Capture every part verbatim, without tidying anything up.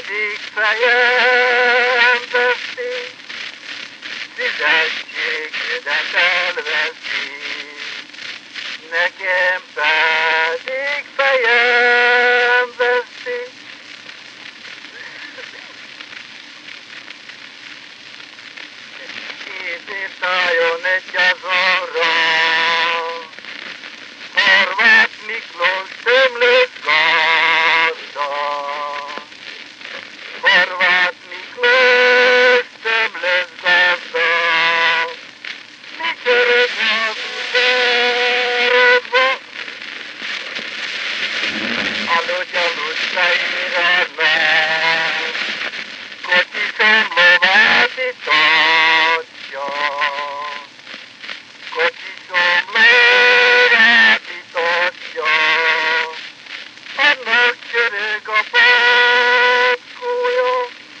Meddig fejem veszi, szüzességedet elveszi, nekem pedig fejem veszi. Ezért álljon egy azonra, Horváth Miklós tömlős gazda. Horváth Miklós tömlős gazda, mikor az utározva, aludj-aludj fejérednek, kocsisom lovát itatja, kocsisom lovát itatja, annak csörög a patkója,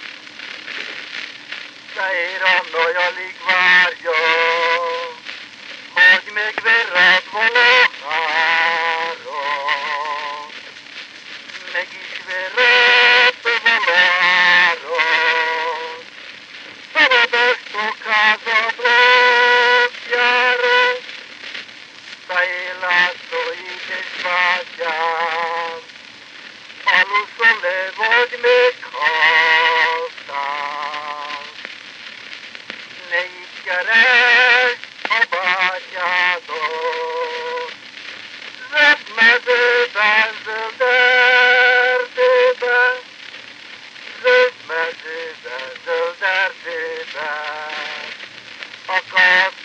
Fehér Anna alig várja, hogy megverred valahára, meg is verred valahára. Szabadastok házad lakjára, Fehér László édes bátyám, aluszol-e vagy meghaltál? Ne így keresd a bátyádat, zöld mezőben, zöld erdőben, zöld mezőben, zöld erdőben, akarsz